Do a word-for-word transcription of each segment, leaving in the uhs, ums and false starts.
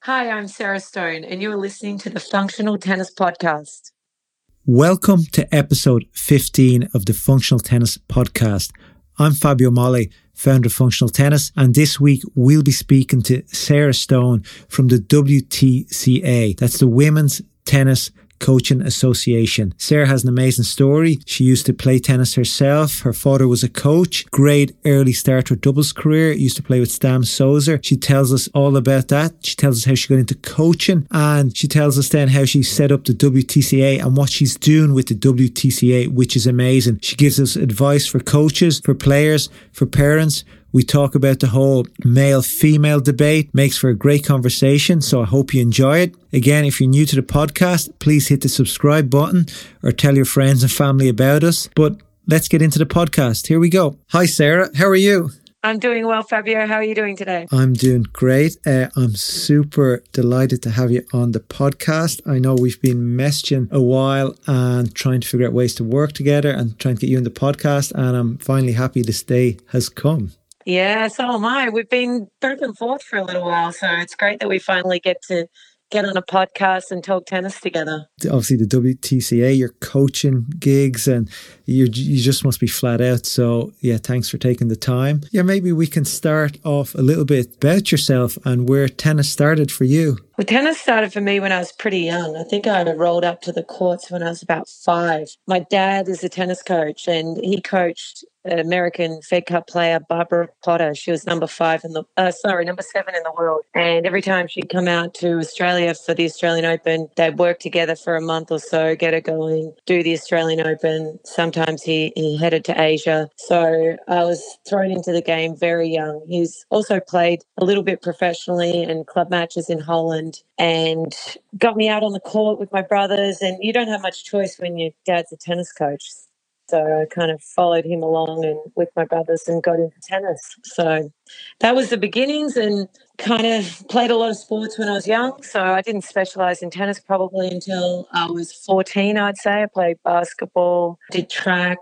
Hi, I'm Sarah Stone, and you are listening to the Functional Tennis Podcast. Welcome to episode fifteen of the Functional Tennis Podcast. I'm Fabio Molly, founder of Functional Tennis, and this week we'll be speaking to Sarah Stone from the W T C A. That's the Women's Tennis Coaching Association. Sarah has an amazing story. She used to play tennis herself. Her father was a coach. Great early start to her doubles career. Used to play with Stam Sozer. She tells us all about that. She tells us how she got into coaching, and she tells us then how she set up the W T C A and what she's doing with the W T C A, which is amazing. She gives us advice for coaches, for players, for parents. We talk about the whole male-female debate. Makes for a great conversation, so I hope you enjoy it. Again, if you're new to the podcast, please hit the subscribe button or tell your friends and family about us. But let's get into the podcast. Here we go. Hi, Sarah. How are you? I'm doing well, Fabio. How are you doing today? I'm doing great. Uh, I'm super delighted to have you on the podcast. I know we've been messaging a while and trying to figure out ways to work together and trying to get you in the podcast, and I'm finally happy this day has come. Yeah, so am I. We've been back and forth for a little while, so it's great that we finally get to get on a podcast and talk tennis together. Obviously, the W T C A, your coaching gigs, and you you just must be flat out. So, yeah, thanks for taking the time. Yeah, maybe we can start off a little bit about yourself and where tennis started for you. Well, tennis started for me when I was pretty young. I think I rolled up to the courts when I was about five. My dad is a tennis coach, and he coached an American Fed Cup player, Barbara Potter. She was number five in the, uh, sorry, number seven in the world. And every time she'd come out to Australia for the Australian Open, they'd work together for a month or so, get her going, do the Australian Open. Sometimes he, he headed to Asia. So I was thrown into the game very young. He's also played a little bit professionally in club matches in Holland and got me out on the court with my brothers. And you don't have much choice when your dad's a tennis coach. So I kind of followed him along and with my brothers and got into tennis. So that was the beginnings, and kind of played a lot of sports when I was young. So I didn't specialize in tennis probably until I was fourteen, I'd say. I played basketball, did track,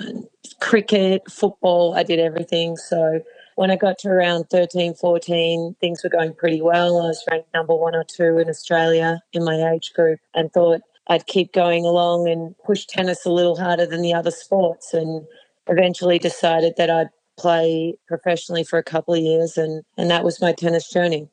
cricket, football. I did everything. So when I got to around thirteen, fourteen, things were going pretty well. I was ranked number one or two in Australia in my age group, and thought I'd keep going along and push tennis a little harder than the other sports, and eventually decided that I'd play professionally for a couple of years, and, and that was my tennis journey.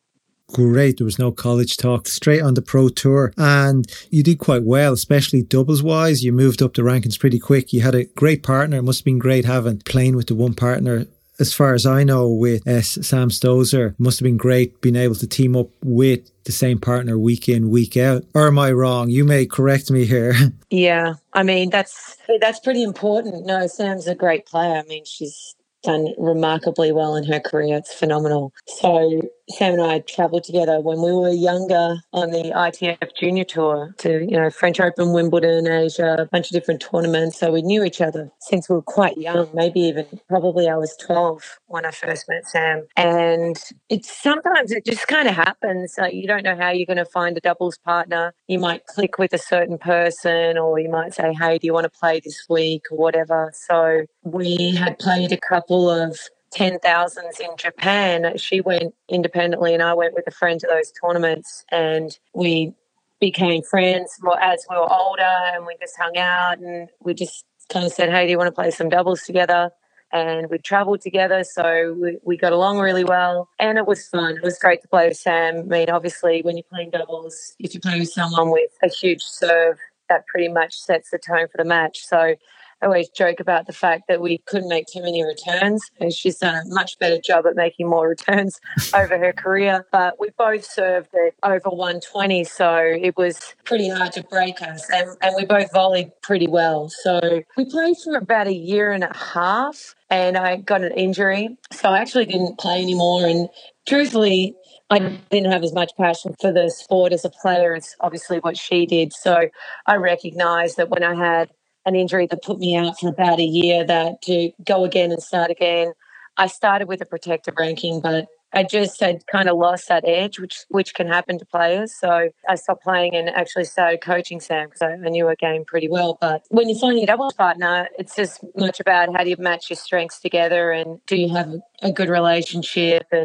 Great. There was no college talk, straight on the pro tour. And you did quite well, especially doubles wise. You moved up the rankings pretty quick. You had a great partner. It must have been great having playing with the one partner. As far as I know, with uh, Sam Stosur, it must have been great being able to team up with the same partner week in, week out. Or am I wrong? You may correct me here. Yeah, I mean, that's that's pretty important. No, Sam's a great player. I mean, she's done remarkably well in her career. It's phenomenal. So Sam and I travelled together when we were younger on the I T F Junior Tour to, you know, French Open, Wimbledon, Asia, a bunch of different tournaments. So we knew each other since we were quite young, maybe even probably I was twelve when I first met Sam. And it's sometimes it just kind of happens. Uh, you don't know how you're going to find a doubles partner. You might click with a certain person, or you might say, hey, do you want to play this week or whatever. So we had played a couple of ten thousands in Japan. She went independently and I went with a friend to those tournaments, and we became friends more as we were older, and we just hung out and we just kind of said, hey, do you want to play some doubles together? And we travelled together, so we, we got along really well, and it was fun. It was great to play with Sam. I mean, obviously, when you're playing doubles, if you play with someone with a huge serve, that pretty much sets the tone for the match. So I always joke about the fact that we couldn't make too many returns, and she's done a much better job at making more returns over her career. But we both served at over one twenty, so it was pretty hard to break us, and, and we both volleyed pretty well. So we played for about a year and a half, and I got an injury, so I actually didn't play anymore. And truthfully, I didn't have as much passion for the sport as a player as obviously what she did. So I recognised that when I had an injury that put me out for about a year, that to go again and start again, I started with a protected ranking, but I just had kind of lost that edge, which which can happen to players. So I stopped playing and actually started coaching Sam because I, I knew her game pretty well. But when you find your doubles partner, it's just much about how do you match your strengths together, and do you have a good relationship, and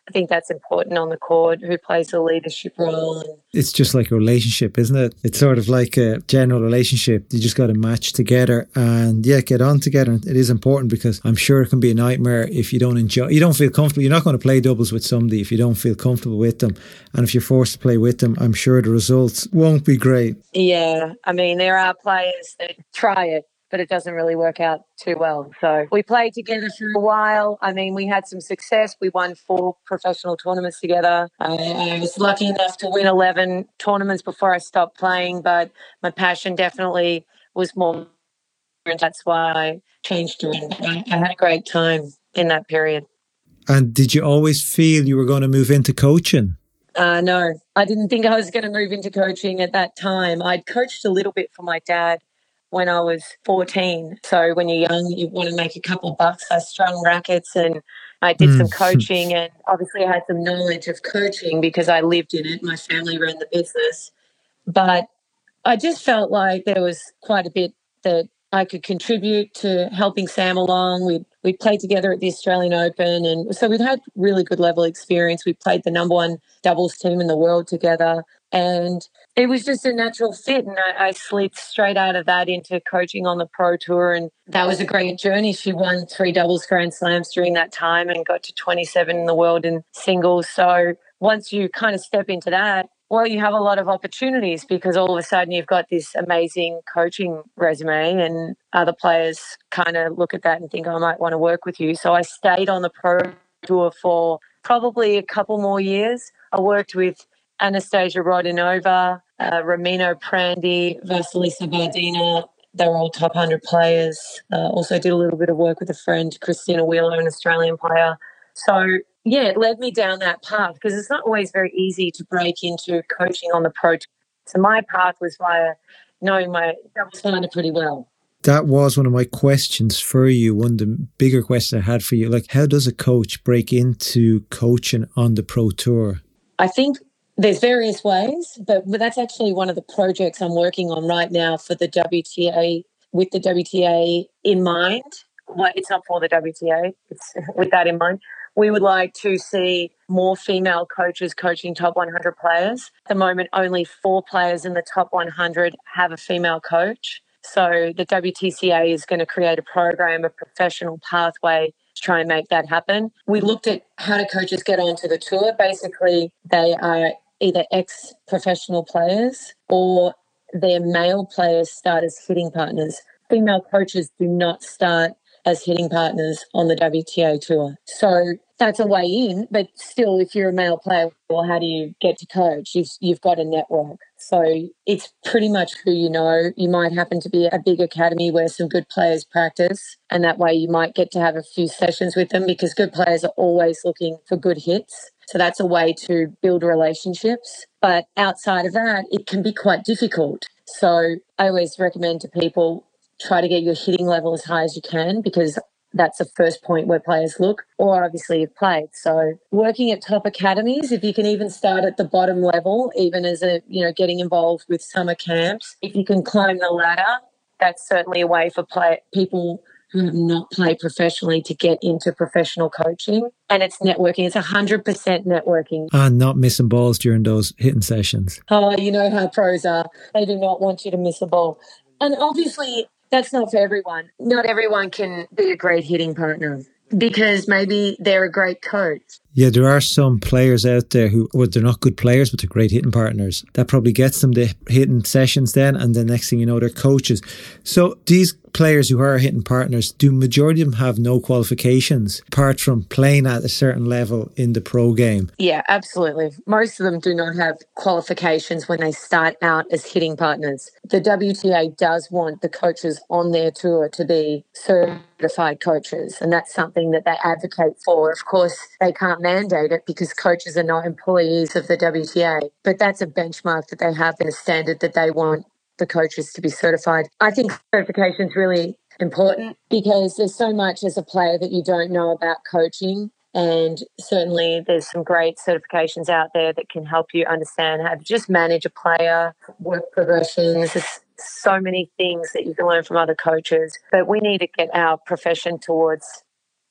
I think that's important on the court, who plays a leadership role. It's just like a relationship, isn't it? It's sort of like a general relationship. You just got to match together and yeah, get on together. It is important because I'm sure it can be a nightmare if you don't enjoy, you don't feel comfortable. You're not going to play doubles with somebody if you don't feel comfortable with them. And if you're forced to play with them, I'm sure the results won't be great. Yeah, I mean, there are players that try it, but it doesn't really work out too well. So we played together for a while. I mean, we had some success. We won four professional tournaments together. I, I was lucky enough to win eleven tournaments before I stopped playing, but my passion definitely was more, and that's why I changed to it. I, I had a great time in that period. And did you always feel you were going to move into coaching? Uh, no, I didn't think I was going to move into coaching at that time. I'd coached a little bit for my dad when I was fourteen. So when you're young, you want to make a couple of bucks. I strung rackets and I did mm. some coaching, and obviously I had some knowledge of coaching because I lived in it. My family ran the business. But I just felt like there was quite a bit that I could contribute to helping Sam along. We we played together at the Australian Open, and so we'd had really good level experience. We played the number one doubles team in the world together, and it was just a natural fit. And I, I slipped straight out of that into coaching on the Pro Tour, and that was a great journey. She won three doubles Grand Slams during that time and got to twenty-seven in the world in singles. So once you kind of step into that, well, you have a lot of opportunities because all of a sudden you've got this amazing coaching resume and other players kind of look at that and think, oh, I might want to work with you. So I stayed on the Pro Tour for probably a couple more years. I worked with Anastasia Rodionova, uh, Romino Prandi, Vasilisa Bardina. They were all top one hundred players. Uh, also did a little bit of work with a friend, Christina Wheeler, an Australian player. So yeah, it led me down that path because it's not always very easy to break into coaching on the Pro Tour. So my path was via knowing my doubles finder pretty well. That was one of my questions for you, one of the bigger questions I had for you. Like, how does a coach break into coaching on the Pro Tour? I think there's various ways, but, but that's actually one of the projects I'm working on right now for the W T A, with the W T A in mind. Well, it's not for the W T A, it's with that in mind. We would like to see more female coaches coaching top one hundred players. At the moment, only four players in the top one hundred have a female coach. So the W T C A is going to create a program, a professional pathway to try and make that happen. We looked at how do coaches get onto the tour. Basically, they are either ex-professional players or their male players start as hitting partners. Female coaches do not start as hitting partners on the W T A tour. So that's a way in, but still, if you're a male player, well, how do you get to coach? You've, you've got a network. So it's pretty much who you know. You might happen to be a big academy where some good players practice, and that way you might get to have a few sessions with them because good players are always looking for good hits. So that's a way to build relationships. But outside of that, it can be quite difficult. So I always recommend to people, try to get your hitting level as high as you can because that's the first point where players look, or obviously you've played. So working at top academies, if you can even start at the bottom level, even as a, you know, getting involved with summer camps, if you can climb the ladder, that's certainly a way for play, people who have not played professionally to get into professional coaching. And it's networking. It's one hundred percent networking. And not missing balls during those hitting sessions. Oh, you know how pros are. They do not want you to miss a ball. And obviously, that's not for everyone. Not everyone can be a great hitting partner because maybe they're a great coach. Yeah, there are some players out there who, well, they're not good players, but they're great hitting partners. That probably gets them the hitting sessions then, and the next thing you know, they're coaches. So these players who are hitting partners, do majority of them have no qualifications apart from playing at a certain level in the pro game? Yeah, absolutely. Most of them do not have qualifications when they start out as hitting partners. The W T A does want the coaches on their tour to be certified coaches, and that's something that they advocate for. Of course, they can't mandate it because coaches are not employees of the W T A, but that's a benchmark that they have and a standard that they want the coaches to be certified. I think certification is really important because there's so much as a player that you don't know about coaching, and certainly there's some great certifications out there that can help you understand how to just manage a player, work progressions. There's so many things that you can learn from other coaches, but we need to get our profession towards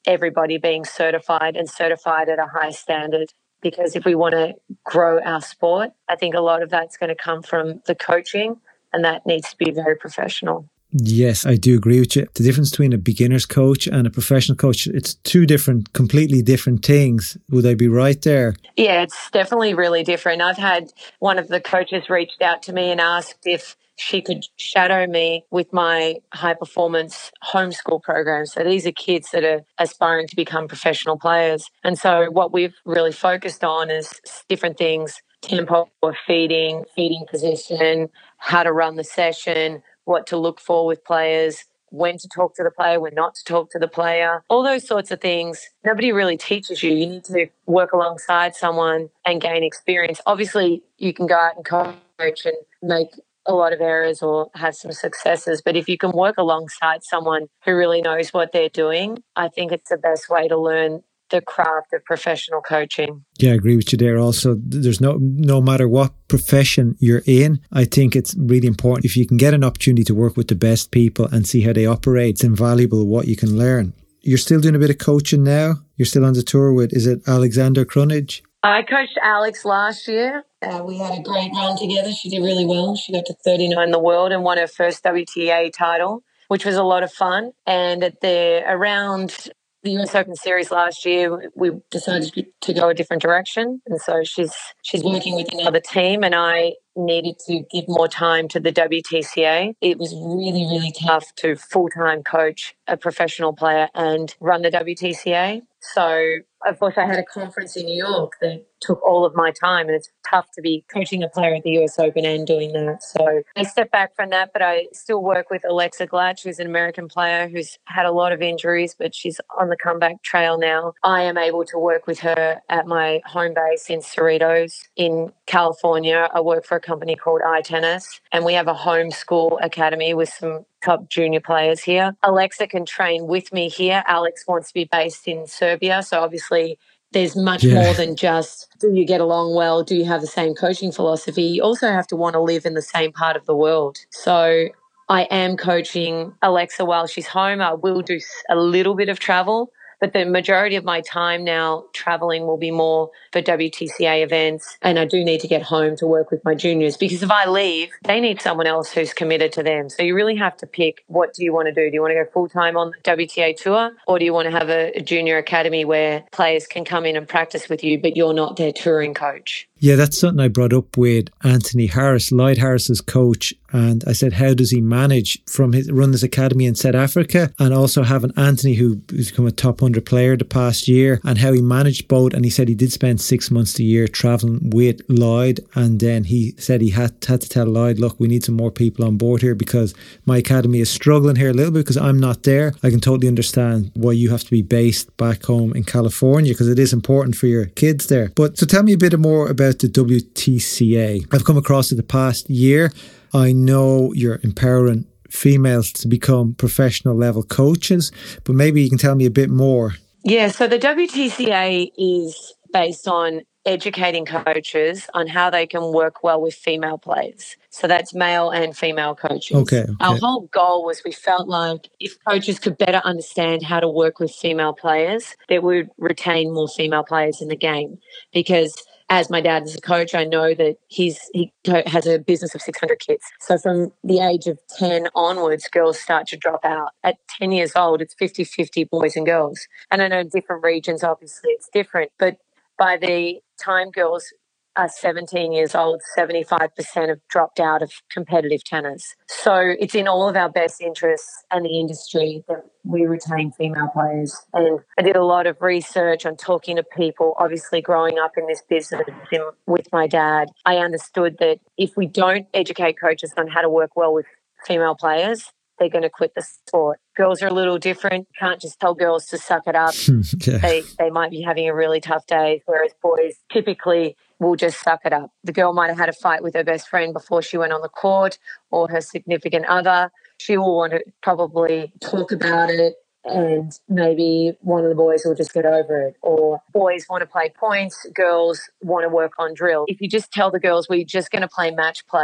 everybody being certified and certified at a high standard. Because if we want to grow our sport, I think a lot of that's going to come from the coaching, and that needs to be very professional. Yes, I do agree with you. The difference between a beginner's coach and a professional coach, it's two different, completely different things. Would I be right there? Yeah, it's definitely really different. I've had one of the coaches reached out to me and asked if she could shadow me with my high performance homeschool program. So these are kids that are aspiring to become professional players. And so what we've really focused on is different things: tempo of feeding, feeding position, how to run the session, what to look for with players, when to talk to the player, when not to talk to the player, all those sorts of things. Nobody really teaches you. You need to work alongside someone and gain experience. Obviously, you can go out and coach and make a lot of errors or have some successes, but if you can work alongside someone who really knows what they're doing, I think it's the best way to learn the craft of professional coaching. Yeah, I agree with you there. Also, there's no no matter what profession you're in, I think it's really important if you can get an opportunity to work with the best people and see how they operate. It's invaluable what you can learn. You're still doing a bit of coaching now? You're still on the tour with, is it Alexander Krunic? I coached Alex last year. Uh, we had a great run together. She did really well. She got to thirty-nine in the world and won her first W T A title, which was a lot of fun. And at the around the U S Open Series last year, we decided to go a different direction. And so she's she's working with another team, and I needed to give more time to the W T C A. It was really, really tough to full-time coach a professional player and run the W T C A. So, of course, I had a conference in New York that took all of my time, and it's tough to be coaching a player at the U S Open and doing that. So I stepped back from that, but I still work with Alexa Glatch, who's an American player who's had a lot of injuries, but she's on the comeback trail now. I am able to work with her at my home base in Cerritos in California. I work for a company called iTennis, and we have a homeschool academy with some top junior players here. Alexa can train with me here. Alex wants to be based in Serbia, so obviously there's much yeah. more than just, do you get along well? Do you have the same coaching philosophy? You also have to want to live in the same part of the world. So I am coaching Alexa while she's home. I will do a little bit of travel, but the majority of my time now traveling will be more for W T C A events. And I do need to get home to work with my juniors, because if I leave, they need someone else who's committed to them. So you really have to pick, what do you want to do? Do you want to go full-time on the W T A tour, or do you want to have a, a junior academy where players can come in and practice with you, but you're not their touring coach? Yeah, that's something I brought up with Anthony Harris, Lloyd Harris's coach. And I said, how does he manage from his run his academy in South Africa, and also having Anthony, who, who's become a top one hundred player the past year, and how he managed both. And he said he did spend six months a year traveling with Lloyd. And then he said he had, had to tell Lloyd, look, we need some more people on board here, because my academy is struggling here a little bit because I'm not there. I can totally understand why you have to be based back home in California, because it is important for your kids there. But so tell me a bit more about the W T C A. I've come across it the past year. I know you're empowering females to become professional level coaches, but maybe you can tell me a bit more. Yeah, so the W T C A is based on educating coaches on how they can work well with female players. So that's male and female coaches. Okay, okay. Our whole goal was, we felt like if coaches could better understand how to work with female players, they would retain more female players in the game. Because as my dad is a coach, I know that he's he has a business of six hundred kids. So from the age of ten onwards, girls start to drop out. At ten years old, it's fifty-fifty boys and girls. And I know in different regions, obviously, it's different. But by the time girls are seventeen years old, seventy-five percent have dropped out of competitive tennis. So it's in all of our best interests and the industry that we retain female players. And I did a lot of research on talking to people. Obviously, growing up in this business with my dad, I understood that if we don't educate coaches on how to work well with female players, they're going to quit the sport. Girls are a little different. You can't just tell girls to suck it up. yeah. They they might be having a really tough day, whereas boys typically will just suck it up. The girl might have had a fight with her best friend before she went on the court, or her significant other. She will want to probably talk about it, and maybe one of the boys will just get over it. Or boys want to play points, girls want to work on drill. If you just tell the girls, we're just going to play match play,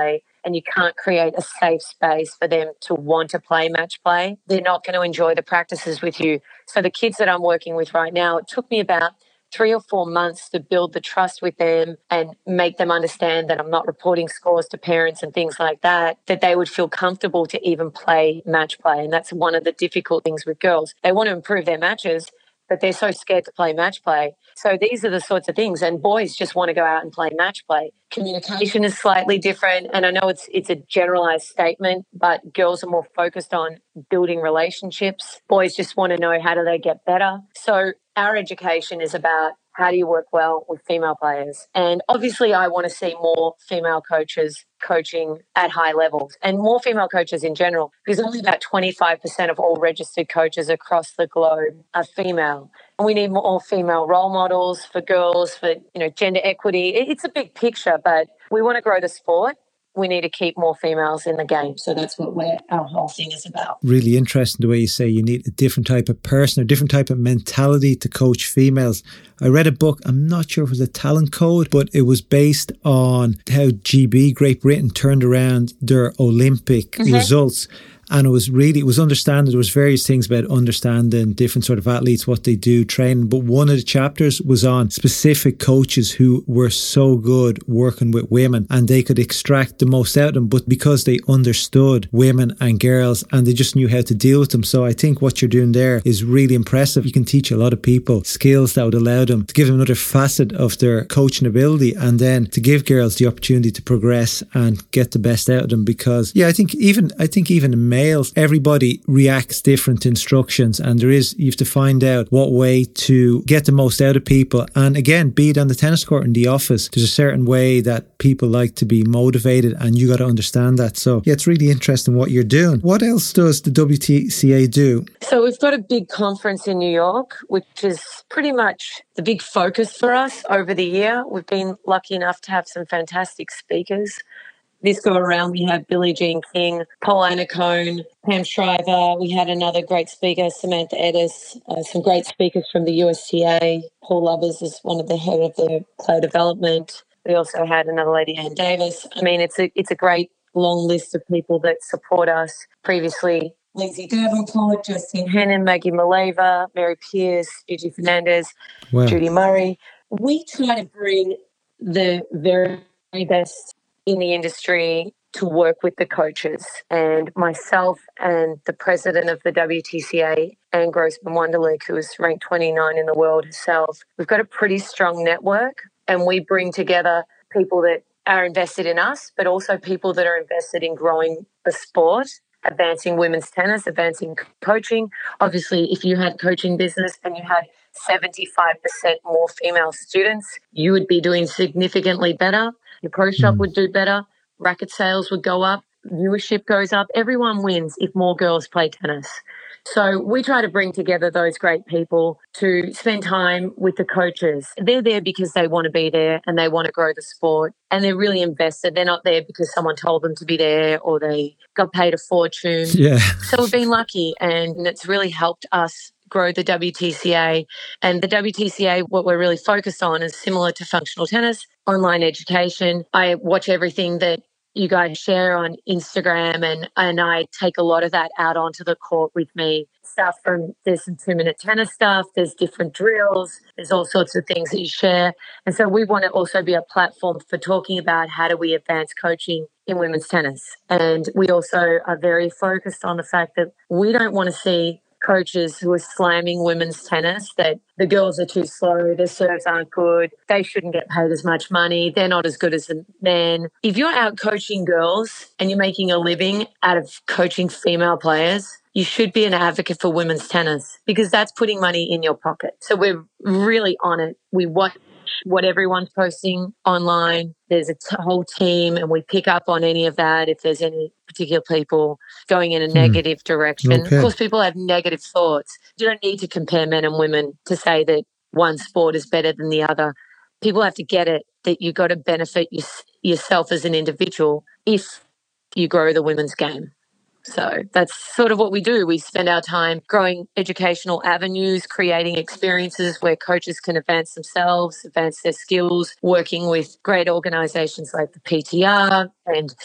and you can't create a safe space for them to want to play match play, they're not going to enjoy the practices with you. So the kids that I'm working with right now, it took me about three or four months to build the trust with them and make them understand that I'm not reporting scores to parents and things like that, that they would feel comfortable to even play match play. And that's one of the difficult things with girls. They want to improve their matches, but they're so scared to play match play. So these are the sorts of things. And boys just want to go out and play match play. Communication is slightly different. And I know it's it's a generalized statement, but girls are more focused on building relationships. Boys just want to know, how do they get better? So our education is about, how do you work well with female players? And obviously I want to see more female coaches coaching at high levels and more female coaches in general, because only about twenty-five percent of all registered coaches across the globe are female. And we need more female role models for girls, for, you know, gender equity. It's a big picture, but we want to grow the sport. We need to keep more females in the game. So that's what we're, our whole thing is about. Really interesting the way you say you need a different type of person, a different type of mentality to coach females. I read a book, I'm not sure if it was a talent code, but it was based on how G B, Great Britain, turned around their Olympic mm-hmm. results. And it was really, it was understanding, there was various things about understanding different sort of athletes, what they do, training. But one of the chapters was on specific coaches who were so good working with women and they could extract the most out of them. But because they understood women and girls and they just knew how to deal with them. So I think what you're doing there is really impressive. You can teach a lot of people skills that would allow them to give them another facet of their coaching ability, and then to give girls the opportunity to progress and get the best out of them. Because, yeah, I think even, I think even in males, everybody reacts different to instructions, and there is, you have to find out what way to get the most out of people. And again, be it on the tennis court, in the office, there's a certain way that people like to be motivated, and you got to understand that. So yeah, it's really interesting what you're doing. What else does the W T C A do? So we've got a big conference in New York, which is pretty much the big focus for us over the year. We've been lucky enough to have some fantastic speakers. This go around, we have Billie Jean King, Paul Annacone, Pam Shriver. We had another great speaker, Samantha Edis, uh, some great speakers from the U S T A. Paul Lubbers is one of the head of the player development. We also had another lady, Ann Davis. I mean, it's a it's a great long list of people that support us. Previously, Lindsay Davenport, Justine Hannon, Maggie Maleva, Mary Pierce, Gigi Fernandez, wow. Judy Murray. We try to bring the very best in the industry to work with the coaches. And myself and the president of the W T C A, Anne Grossman Wunderlich, who is ranked twenty-nine in the world herself, we've got a pretty strong network, and we bring together people that are invested in us, but also people that are invested in growing the sport, advancing women's tennis, advancing coaching. Obviously, if you had coaching business and you had seventy-five percent more female students, you would be doing significantly better. Your pro shop would do better. Racket sales would go up. Viewership goes up. Everyone wins if more girls play tennis. So we try to bring together those great people to spend time with the coaches. They're there because they want to be there and they want to grow the sport, and they're really invested. They're not there because someone told them to be there or they got paid a fortune. Yeah. So we've been lucky, and it's really helped us grow the W T C A. And the W T C A, what we're really focused on is similar to functional tennis, online education. I watch everything that you guys share on Instagram, and, and I take a lot of that out onto the court with me. Stuff from, there's some two-minute tennis stuff, there's different drills, there's all sorts of things that you share. And so we want to also be a platform for talking about how do we advance coaching in women's tennis. And we also are very focused on the fact that we don't want to see coaches who are slamming women's tennis, that the girls are too slow, their serves aren't good, they shouldn't get paid as much money, they're not as good as the men. If you're out coaching girls and you're making a living out of coaching female players, you should be an advocate for women's tennis, because that's putting money in your pocket. So we're really on it. We watch what everyone's posting online. There's a t- whole team, and we pick up on any of that if there's any particular people going in a negative mm. direction. Okay. Of course, people have negative thoughts. You don't need to compare men and women to say that one sport is better than the other. People have to get it that you've got to benefit your, yourself as an individual if you grow the women's game. So that's sort of what we do. We spend our time growing educational avenues, creating experiences where coaches can advance themselves, advance their skills, working with great organisations like the P T R and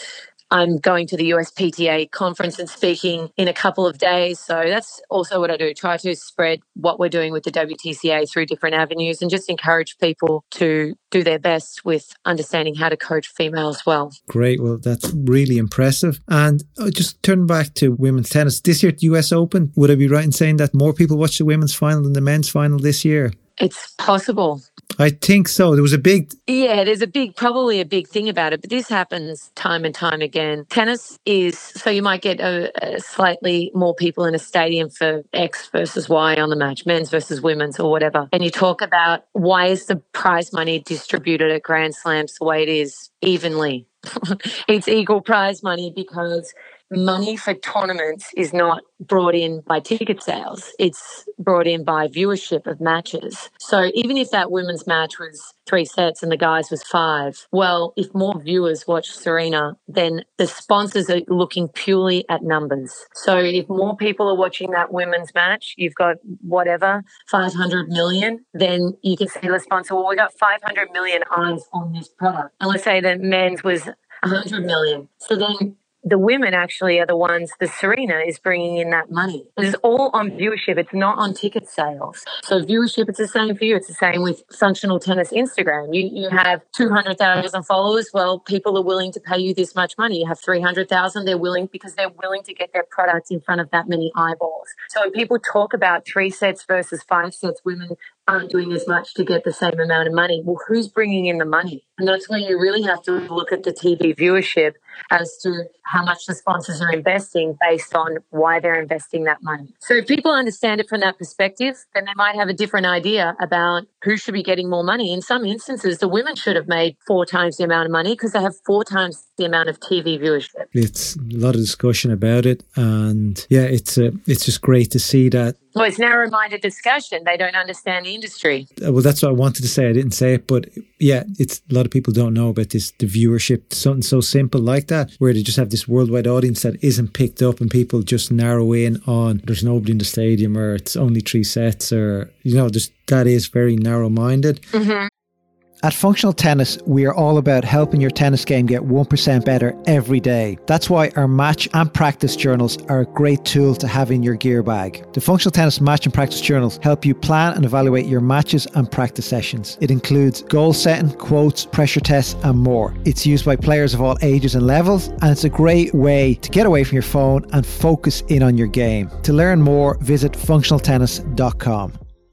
I'm going to the U S P T A conference and speaking in a couple of days. So that's also what I do, try to spread what we're doing with the W T C A through different avenues and just encourage people to do their best with understanding how to coach females well. Great. Well, that's really impressive. And just turning back to women's tennis, this year at the U S Open, would I be right in saying that more people watched the women's final than the men's final this year? It's possible. I think so. There was a big... Yeah, there's a big, probably a big thing about it, but this happens time and time again. Tennis is, so you might get a, a slightly more people in a stadium for X versus Y on the match, men's versus women's or whatever. And you talk about why is the prize money distributed at Grand Slams the way it is evenly? It's equal prize money because money for tournaments is not brought in by ticket sales. It's brought in by viewership of matches. So even if that women's match was three sets and the guys was five, well, if more viewers watch Serena, then the sponsors are looking purely at numbers. So if more people are watching that women's match, you've got whatever, five hundred million, then you can say to the sponsor, well, we got five hundred million eyes on this product. And let's say the men's was one hundred million. So then the women actually are the ones, the Serena is bringing in that money. It's all on viewership. It's not on ticket sales. So viewership, it's the same for you. It's the same with functional tennis Instagram. You you have two hundred thousand followers. Well, people are willing to pay you this much money. You have three hundred thousand. They're willing because they're willing to get their product in front of that many eyeballs. So when people talk about three sets versus five sets, women aren't doing as much to get the same amount of money. Well, who's bringing in the money? And that's where you really have to look at the T V viewership as to how much the sponsors are investing based on why they're investing that money. So if people understand it from that perspective, then they might have a different idea about who should be getting more money. In some instances, the women should have made four times the amount of money because they have four times the amount of T V viewership. It's a lot of discussion about it. And yeah, it's a, it's just great to see that. Well, it's narrow-minded discussion. They don't understand the industry. Well, that's what I wanted to say. I didn't say it, but yeah, it's a lot of people don't know about this, the viewership, something so simple like that, where they just have this worldwide audience that isn't picked up and people just narrow in on there's nobody in the stadium or it's only three sets or, you know, just that is very narrow-minded. Mm-hmm. At Functional Tennis, we are all about helping your tennis game get one percent better every day. That's why our match and practice journals are a great tool to have in your gear bag. The Functional Tennis match and practice journals help you plan and evaluate your matches and practice sessions. It includes goal setting, quotes, pressure tests, and more. It's used by players of all ages and levels, and it's a great way to get away from your phone and focus in on your game. To learn more, visit functional tennis dot com.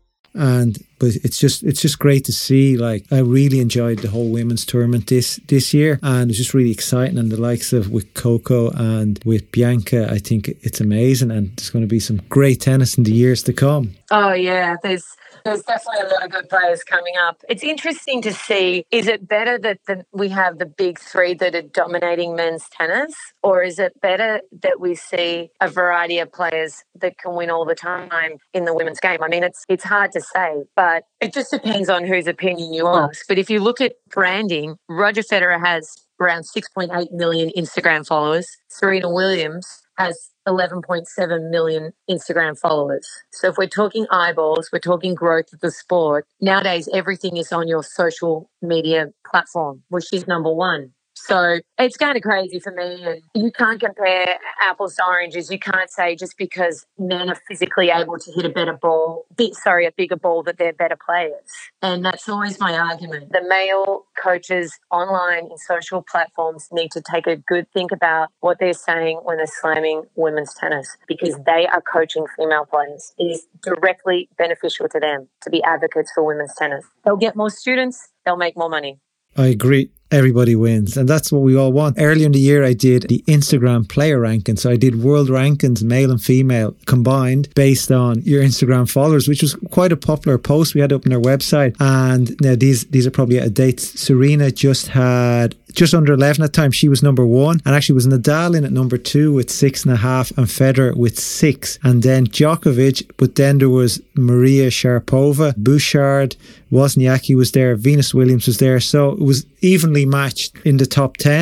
And but it's just it's just great to see. Like, I really enjoyed the whole women's tournament this this year, and it's just really exciting. And the likes of with Coco and with Bianca, I think it's amazing, and there's going to be some great tennis in the years to come. Oh yeah, there's there's definitely a lot of good players coming up. It's interesting to see, is it better that the, we have the big three that are dominating men's tennis, or is it better that we see a variety of players that can win all the time in the women's game? I mean, it's it's hard to say, but it just depends on whose opinion you ask. But if you look at branding, Roger Federer has around six point eight million Instagram followers. Serena Williams has eleven point seven million Instagram followers. So if we're talking eyeballs, we're talking growth of the sport. Nowadays, everything is on your social media platform, which is number one. So it's kind of crazy for me. And you can't compare apples to oranges. You can't say just because men are physically able to hit a better ball, big, sorry, a bigger ball, that they're better players. And that's always my argument. The male coaches online in social platforms need to take a good think about what they're saying when they're slamming women's tennis, because they are coaching female players. It is directly beneficial to them to be advocates for women's tennis. They'll get more students, they'll make more money. I agree. Everybody wins. And that's what we all want. Earlier in the year, I did the Instagram player ranking. So I did world rankings, male and female combined, based on your Instagram followers, which was quite a popular post we had up on our website. And now these, these are probably out of date. Serena just had just under eleven at the time. She was number one, and actually was Nadal in at number two with six and a half, and Federer with six, and then Djokovic. But then there was Maria Sharapova, Bouchard, Wozniacki was there, Venus Williams was there. So it was evenly matched in the top ten.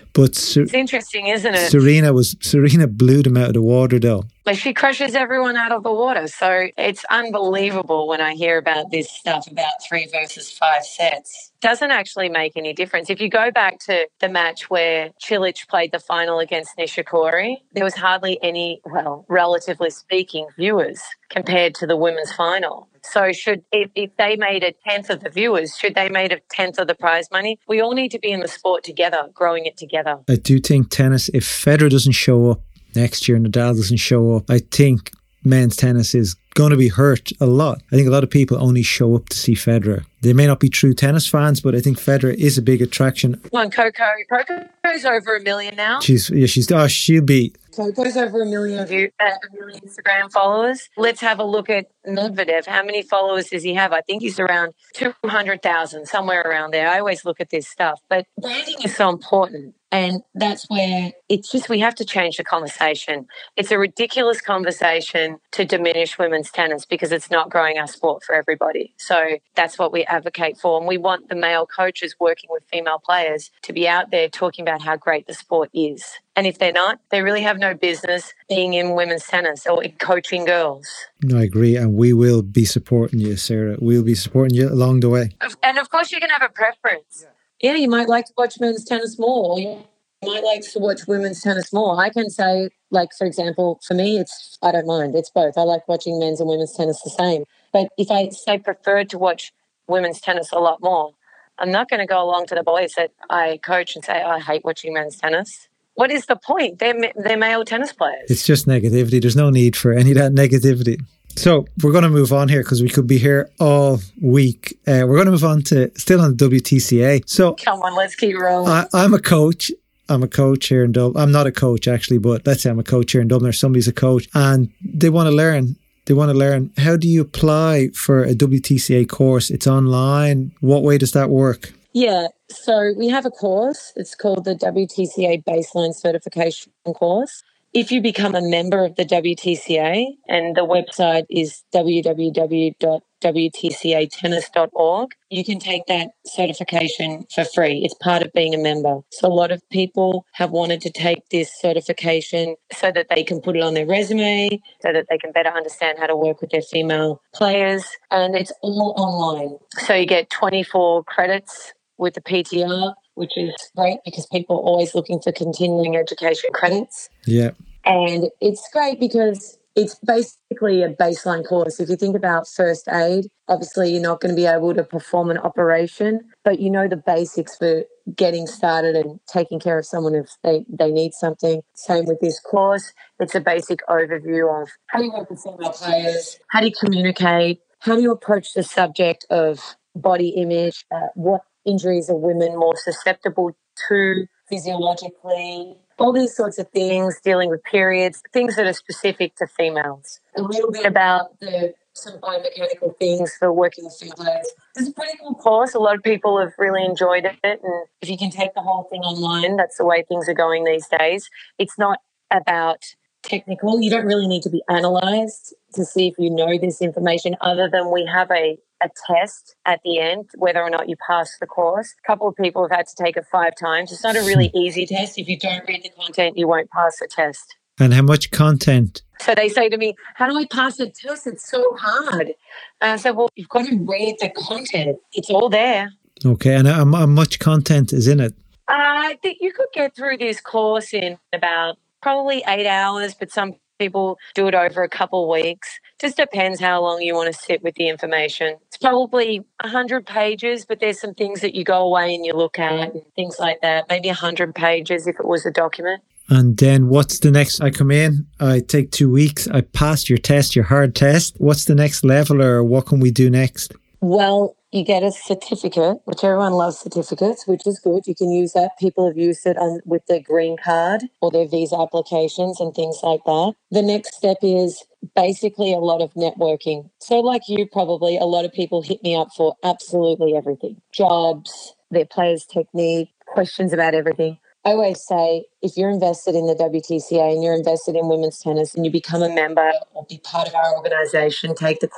But Ser- it's interesting, isn't it? Serena was Serena blew them out of the water, though. Like she crushes everyone out of the water. So it's unbelievable when I hear about this stuff about three versus five sets. Doesn't actually make any difference. If you go back to the match where Cilic played the final against Nishikori, there was hardly any, well, relatively speaking, viewers compared to the women's final. So should if, if they made a tenth of the viewers, should they made a tenth of the prize money? We all need to be in the sport together, growing it together. I do think tennis, if Federer doesn't show up next year, Nadal doesn't show up, I think men's tennis is going to be hurt a lot. I think a lot of people only show up to see Federer. They may not be true tennis fans, but I think Federer is a big attraction. Come on, Coco. Coco's over a million now. She's, yeah, she's, oh, she'll be. Coco's over a million view, uh, a million Instagram followers. Let's have a look at Medvedev. How many followers does he have? I think he's around two hundred thousand, somewhere around there. I always look at this stuff. But branding is so important. And that's where it's just, we have to change the conversation. It's a ridiculous conversation to diminish women's tennis because it's not growing our sport for everybody. So that's what we advocate for. And we want the male coaches working with female players to be out there talking about how great the sport is. And if they're not, they really have no business being in women's tennis or coaching girls. No, I agree. And we will be supporting you, Sarah. We'll be supporting you along the way. And of course, you can have a preference. Yeah, you might like to watch men's tennis more, or you might like to watch women's tennis more. I can say, like, for example, for me, it's I don't mind. It's both. I like watching men's and women's tennis the same. But if I say preferred to watch women's tennis a lot more, I'm not going to go along to the boys that I coach and say, oh, I hate watching men's tennis. What is the point? They're, they're male tennis players. It's just negativity. There's no need for any of that negativity. So we're going to move on here because we could be here all week. Uh, we're going to move on to still on the W T C A. So come on, let's keep rolling. I, I'm a coach. I'm a coach here in Dublin. I'm not a coach actually, but let's say I'm a coach here in Dublin or somebody's a coach and they want to learn. They want to learn. How do you apply for a W T C A course? It's online. What way does that work? Yeah, so we have a course. It's called the W T C A Baseline Certification Course. If you become a member of the W T C A, and the website is w w w dot w t c a tennis dot org, you can take that certification for free. It's part of being a member. So a lot of people have wanted to take this certification so that they can put it on their resume, so that they can better understand how to work with their female players. And it's all online. So you get twenty-four credits with the P T R, which is great because people are always looking for continuing education credits. Yeah. And it's great because it's basically a baseline course. If you think about first aid, obviously you're not going to be able to perform an operation, but you know the basics for getting started and taking care of someone if they, they need something. Same with this course. It's a basic overview of how you work with female players, how do you communicate, how do you approach the subject of body image, uh, what injuries are women more susceptible to physiologically, all these sorts of things, dealing with periods, things that are specific to females. A little bit about the some biomechanical things for working with females. It's a pretty cool course. A lot of people have really enjoyed it. And if you can take the whole thing online, that's the way things are going these days. It's not about technical. You don't really need to be analysed to see if you know this information other than we have a a test at the end, whether or not you pass the course. A couple of people have had to take it five times. It's not a really easy test. If you don't read the content, you won't pass the test. And how much content? So they say to me, how do I pass the test? It's so hard. And I said, well, you've got to read the content. It's all there. Okay. And how, how much content is in it? Uh, I think you could get through this course in about probably eight hours, but some people do it over a couple of weeks. Just depends how long you want to sit with the information. It's probably one hundred pages, but there's some things that you go away and you look at and things like that. Maybe one hundred pages if it was a document. And then what's the next? I come in, I take two weeks, I passed your test, your hard test. What's the next level or what can we do next? Well, you get a certificate, which everyone loves certificates, which is good. You can use that. People have used it on, with their green card or their visa applications and things like that. The next step is basically a lot of networking. So like you probably, a lot of people hit me up for absolutely everything. Jobs, their players' technique, questions about everything. I always say, if you're invested in the W T C A and you're invested in women's tennis and you become a member or be part of our organisation, take the course,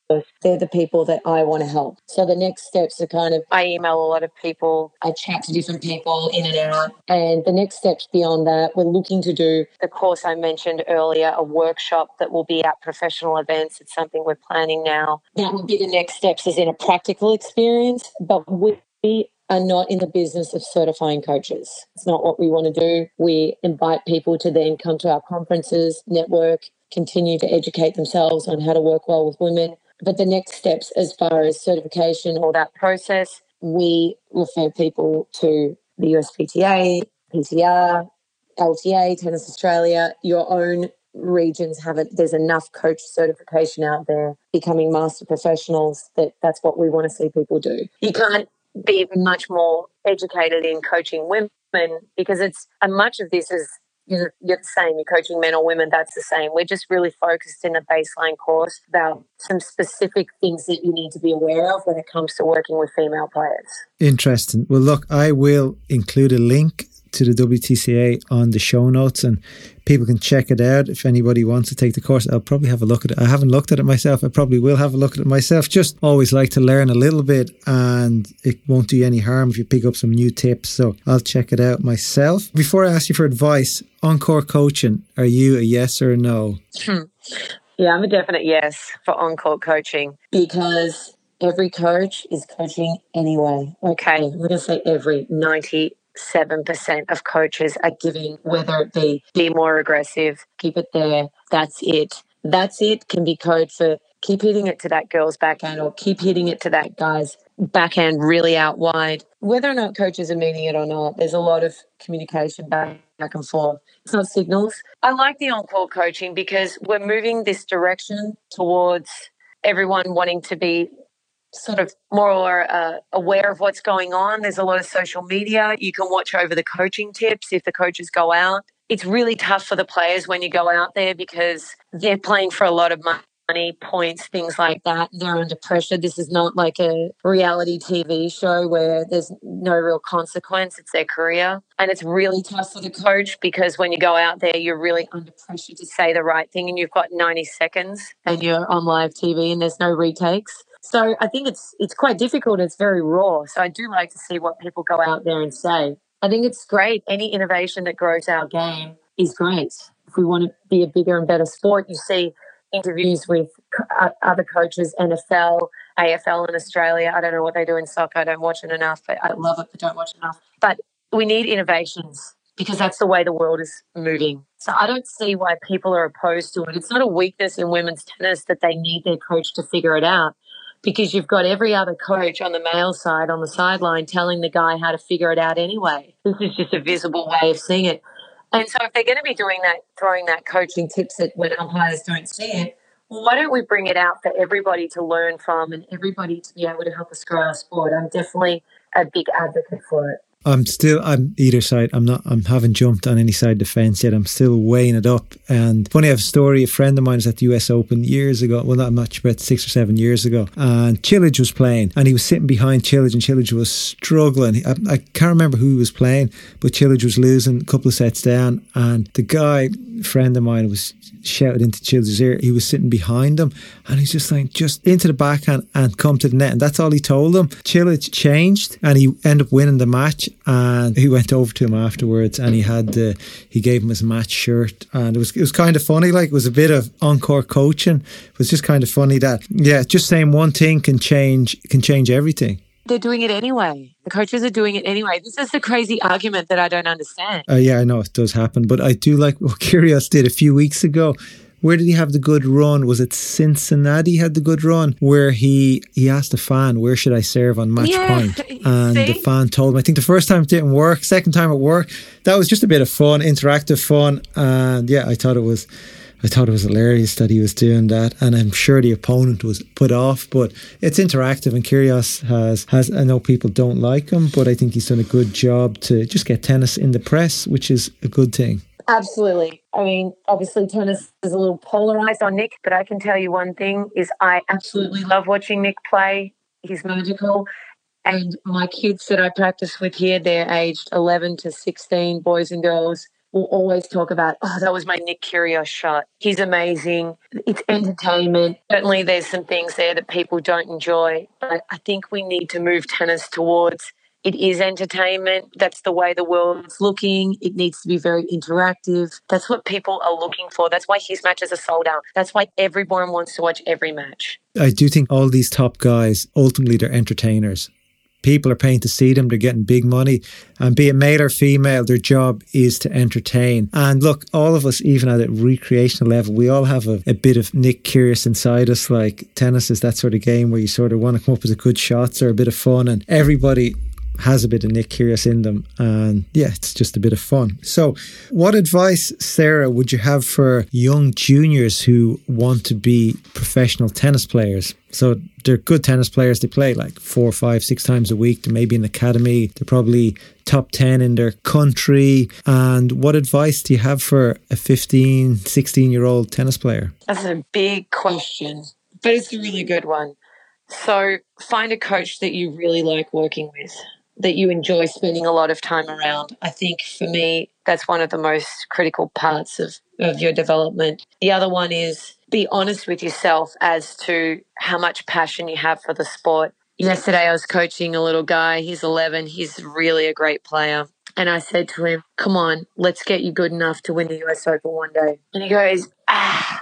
they're the people that I want to help. So the next steps are kind of, I email a lot of people, I chat to different people in and out. And the next steps beyond that, we're looking to do the course I mentioned earlier, a workshop that will be at professional events. It's something we're planning now. That would be the next steps, is in a practical experience, but we are not in the business of certifying coaches. It's not what we want to do. We invite people to then come to our conferences, network, continue to educate themselves on how to work well with women. But the next steps, as far as certification or that process, we refer people to the U S P T A, P T R, L T A, Tennis Australia. Your own regions have it. There's enough coach certification out there, becoming master professionals, that that's what we want to see people do. You can't be much more educated in coaching women, because it's, and much of this is, You're, you're the same. You're coaching men or women, that's the same. We're just really focused in the baseline course about some specific things that you need to be aware of when it comes to working with female players. Interesting. Well, look, I will include a link to the W T C A on the show notes, and people can check it out if anybody wants to take the course. I'll probably have a look at it. I haven't looked at it myself. I probably will have a look at it myself. Just always like to learn a little bit, and it won't do you any harm if you pick up some new tips. So I'll check it out myself. Before I ask you for advice, Encore Coaching, are you a yes or a no? Yeah, I'm a definite yes for on-court coaching, because every coach is coaching anyway. Okay, I'm going to say every, ninety-seven percent of coaches are giving, whether it be be more aggressive, keep it there, that's it. That's it can be code for keep hitting it to that girl's backhand, or keep hitting it to that guy's backhand really out wide. Whether or not coaches are meaning it or not, there's a lot of communication back, back and forth. It's not signals. I like the on-court coaching because we're moving this direction towards everyone wanting to be sort of more uh, aware of what's going on. There's a lot of social media. You can watch over the coaching tips if the coaches go out. It's really tough for the players when you go out there, because they're playing for a lot of money, points, things like that. They're under pressure. This is not like a reality T V show where there's no real consequence. It's their career. And it's really tough for the coach, because when you go out there, you're really under pressure to say the right thing, and you've got ninety seconds and you're on live T V and there's no retakes. So I think it's it's quite difficult. It's very raw. So I do like to see what people go out there and say. I think it's great. Any innovation that grows our game is great. If we want to be a bigger and better sport, you see interviews with other coaches, N F L, A F L in Australia. I don't know what they do in soccer. I don't watch it enough. But I love it, but don't watch it enough. But we need innovations, because that's the way the world is moving. So I don't see why people are opposed to it. It's not a weakness in women's tennis that they need their coach to figure it out, because you've got every other coach on the male side on the sideline telling the guy how to figure it out anyway. This is just a visible way of seeing it. And so if they're going to be doing that, throwing that coaching tips at when umpires don't see it, well, why don't we bring it out for everybody to learn from and everybody to be able to help us grow our sport? I'm definitely a big advocate for it. I'm still, I'm either side. I'm not, I'm haven't jumped on any side of the fence yet. I'm still weighing it up. And funny, I have a story. A friend of mine was at the U S Open years ago. Well, not much, about six or seven years ago. And Chilich was playing, and he was sitting behind Chilich, and Chilich was struggling. I, I can't remember who he was playing, but Chilich was losing a couple of sets down. And the guy, friend of mine, was shouted into Chilich's ear. He was sitting behind him, and he's just like, just into the backhand and come to the net. And that's all he told him. Chilich changed, and he ended up winning the match. And he went over to him afterwards, and he had the, he gave him his match shirt, and it was it was kind of funny. Like, it was a bit of on-court coaching. It was just kind of funny that, yeah, just saying one thing can change can change everything. They're doing it anyway. The coaches are doing it anyway. This is the crazy argument that I don't understand. Uh, yeah, I know it does happen, but I do like what Kyrgios did a few weeks ago. Where did he have the good run? Was it Cincinnati had the good run? Where he, he asked a fan, where should I serve on match yeah, point? And see? the fan told him. I think the first time it didn't work, second time it worked. That was just a bit of fun, interactive fun. And yeah, I thought it was I thought it was hilarious that he was doing that. And I'm sure the opponent was put off, but it's interactive, and Kyrgios has, has, I know people don't like him, but I think he's done a good job to just get tennis in the press, which is a good thing. Absolutely. I mean, obviously tennis is a little polarised on Nick, but I can tell you one thing is I absolutely love watching Nick play. He's magical. And my kids that I practice with here, they're aged eleven to sixteen, boys and girls. will always talk about, oh, that was my Nick Kyrgios shot. He's amazing. It's entertainment. Certainly there's some things there that people don't enjoy, but I think we need to move tennis towards it is entertainment. That's the way the world's looking. It needs to be very interactive. That's what people are looking for. That's why his matches are sold out. That's why everyone wants to watch every match. I do think all these top guys, ultimately they're entertainers. People are paying to see them. They're getting big money. And be it male or female, their job is to entertain. And look, all of us, even at a recreational level, we all have a, a bit of Nick Kyrgios inside us. Like tennis is that sort of game where you sort of want to come up with a good shots or a bit of fun. And everybody has a bit of Nick Kyrgios in them, and yeah, it's just a bit of fun. So what advice, Sarah, would you have for young juniors who want to be professional tennis players? So they're good tennis players. They play like four, five, six times a week. They're maybe in an academy. They're probably top ten in their country. And what advice do you have for a fifteen, sixteen year old tennis player? That's a big question, but it's a really good one. So find a coach that you really like working with, that you enjoy spending a lot of time around. I think for me, that's one of the most critical parts of, of your development. The other one is be honest with yourself as to how much passion you have for the sport. Yesterday I was coaching a little guy. He's eleven. He's really a great player. And I said to him, come on, let's get you good enough to win the U S Open one day. And he goes, ah,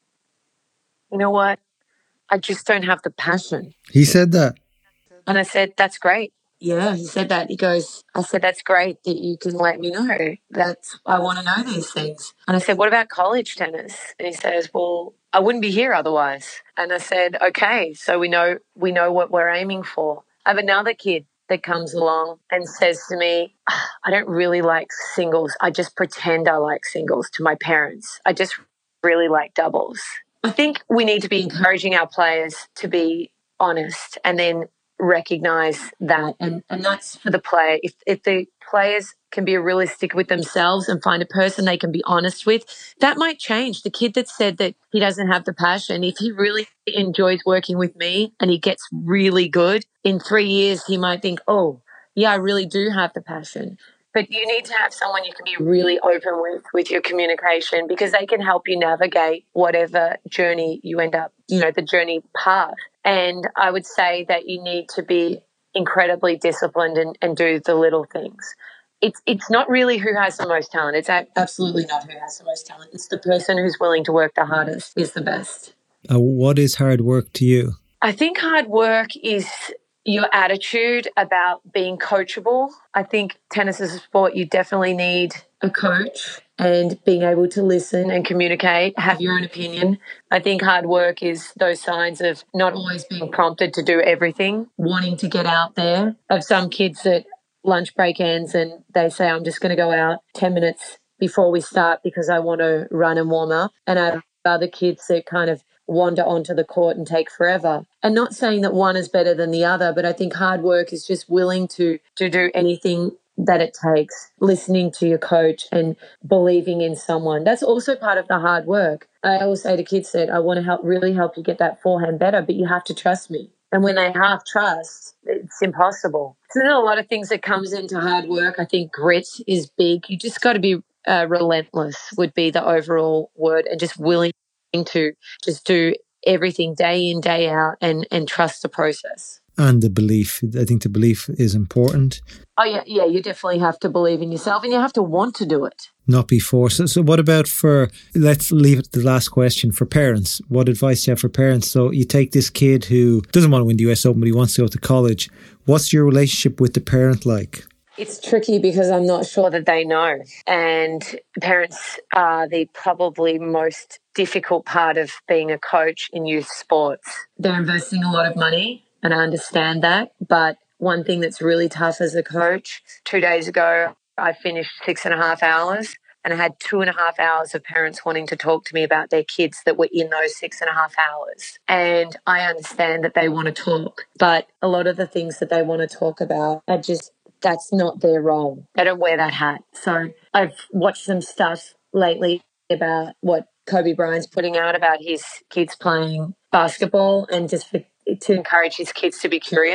you know what? I just don't have the passion. He said that. And I said, that's great. Yeah, he said that. He goes, I said, that's great that you can let me know. That's, I want to know these things. And I said, what about college tennis? And he says, well, I wouldn't be here otherwise. And I said, okay, so we know, we know what we're aiming for. I have another kid that comes along and says to me, I don't really like singles. I just pretend I like singles to my parents. I just really like doubles. I think we need to be encouraging our players to be honest and then recognize that. And, and that's for the player. If, if the players can be realistic with themselves and find a person they can be honest with, that might change. The kid that said that he doesn't have the passion, if he really enjoys working with me and he gets really good, in three years he might think, oh, yeah, I really do have the passion. But you need to have someone you can be really open with, with your communication, because they can help you navigate whatever journey you end up, you know, the journey path. And I would say that you need to be incredibly disciplined and, and do the little things. It's it's not really who has the most talent. It's absolutely not who has the most talent. It's the person who's willing to work the hardest is the best. Uh, what is hard work to you? I think hard work is your attitude about being coachable. I think tennis is a sport you definitely need a coach, and being able to listen and communicate, have your own opinion. I think hard work is those signs of not always being prompted to do everything, wanting to get out there. I have some kids that lunch break ends and they say, I'm just going to go out ten minutes before we start because I want to run and warm up. And I have other kids that kind of wander onto the court and take forever. And not saying that one is better than the other, but I think hard work is just willing to, to do anything that it takes, listening to your coach and believing in someone. That's also part of the hard work. I always say to kids that I want to help, really help you get that forehand better, but you have to trust me. And when they half trust, it's impossible. So there are a lot of things that comes into hard work. I think grit is big. You just got to be uh, relentless would be the overall word, and just willing to just do everything day in, day out, and, and trust the process. And the belief. I think the belief is important. Oh, yeah, yeah, you definitely have to believe in yourself and you have to want to do it. Not be forced. So, so what about for, let's leave it to the last question, for parents. What advice do you have for parents? So you take this kid who doesn't want to win the U S Open, but he wants to go to college. What's your relationship with the parent like? It's tricky because I'm not sure that they know. And parents are the probably most difficult part of being a coach in youth sports. They're investing a lot of money, and I understand that. But one thing that's really tough as a coach, two days ago, I finished six and a half hours and I had two and a half hours of parents wanting to talk to me about their kids that were in those six and a half hours. And I understand that they want to talk, but a lot of the things that they want to talk about are just, that's not their role. They don't wear that hat. So I've watched some stuff lately about what Kobe Bryant's putting out about his kids playing basketball, and just for, to encourage his kids to be curious.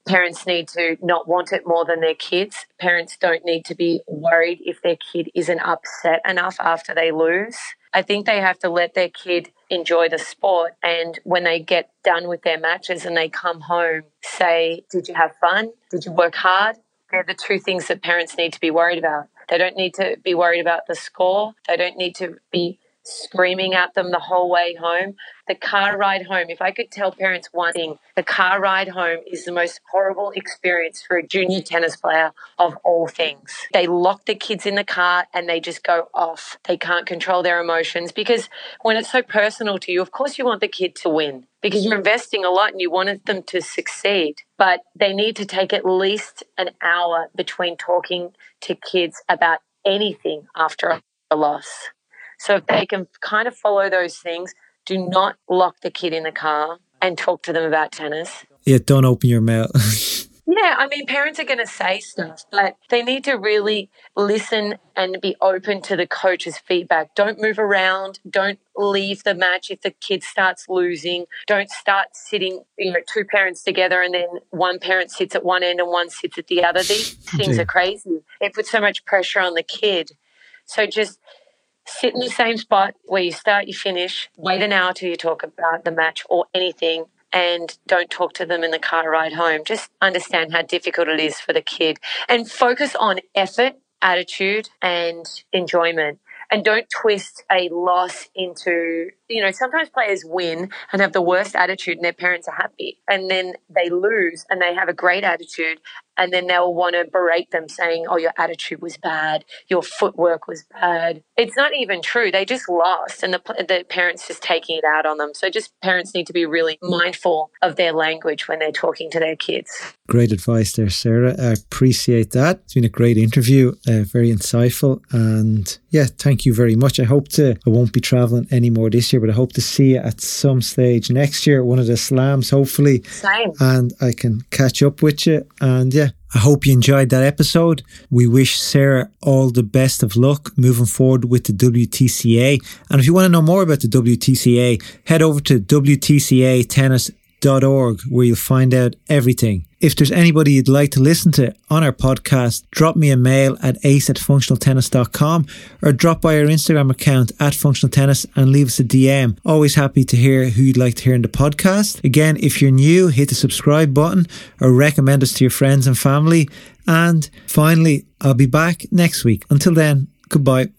parents need to not want it more than their kids. Parents don't need to be worried if their kid isn't upset enough after they lose. I think they have to let their kid enjoy the sport, and when they get done with their matches and they come home, say, did you have fun? Did you work hard? They're the two things that parents need to be worried about. They don't need to be worried about the score. They don't need to be screaming at them the whole way home. The car ride home, if I could tell parents one thing, the car ride home is the most horrible experience for a junior tennis player of all things. They lock the kids in the car and they just go off. They can't control their emotions because when it's so personal to you, of course you want the kid to win because you're investing a lot and you wanted them to succeed. But they need to take at least an hour between talking to kids about anything after a loss. So if they can kind of follow those things, do not lock the kid in the car and talk to them about tennis. Yeah, don't open your mouth. Yeah, I mean, parents are going to say stuff, but they need to really listen and be open to the coach's feedback. Don't move around. Don't leave the match if the kid starts losing. Don't start sitting, you know, two parents together and then one parent sits at one end and one sits at the other. These things are crazy. It puts so much pressure on the kid. So just sit in the same spot where you start, you finish, wait an hour till you talk about the match or anything, and don't talk to them in the car ride home. Just understand how difficult it is for the kid and focus on effort, attitude, and enjoyment. And don't twist a loss into, you know, sometimes players win and have the worst attitude and their parents are happy. And then they lose and they have a great attitude. And then they'll want to berate them saying, oh, your attitude was bad. Your footwork was bad. It's not even true. They just lost and the, the parents just taking it out on them. So just parents need to be really mindful of their language when they're talking to their kids. Great advice there, Sarah. I appreciate that. It's been a great interview, uh, very insightful. And yeah, thank you very much. I hope to, I won't be traveling anymore this year, but I hope to see you at some stage next year, one of the slams, hopefully. Same. And I can catch up with you. And yeah, I hope you enjoyed that episode. We wish Sarah all the best of luck moving forward with the W T C A. And if you want to know more about the W T C A, head over to w t c a tennis dot org where you'll find out everything. If there's anybody you'd like to listen to on our podcast, drop me a mail at ace at functional tennis dot com or drop by our Instagram account at functional tennis and leave us a D M. Always happy to hear who you'd like to hear in the podcast. Again, if you're new, hit the subscribe button or recommend us to your friends and family. And finally, I'll be back next week. Until then, goodbye.